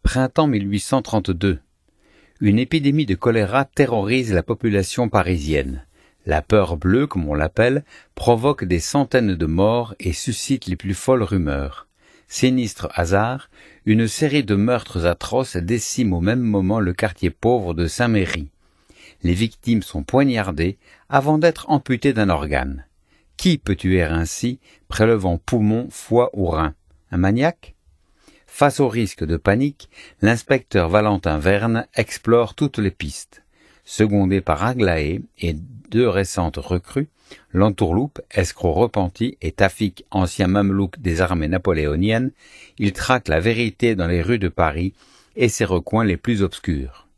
Printemps 1832. Une épidémie de choléra terrorise la population parisienne. La peur bleue, comme on l'appelle, provoque des centaines de morts et suscite les plus folles rumeurs. Sinistre hasard, une série de meurtres atroces décime au même moment le quartier pauvre de Saint-Méry. Les victimes sont poignardées avant d'être amputées d'un organe. Qui peut tuer ainsi, prélevant poumons, foie ou reins? Un maniaque? Face au risque de panique, l'inspecteur Valentin Verne explore toutes les pistes. Secondé par Aglaé et deux récentes recrues, l'entourloupe, escroc repenti, et Tafik, ancien mamelouk des armées napoléoniennes, il traque la vérité dans les rues de Paris et ses recoins les plus obscurs.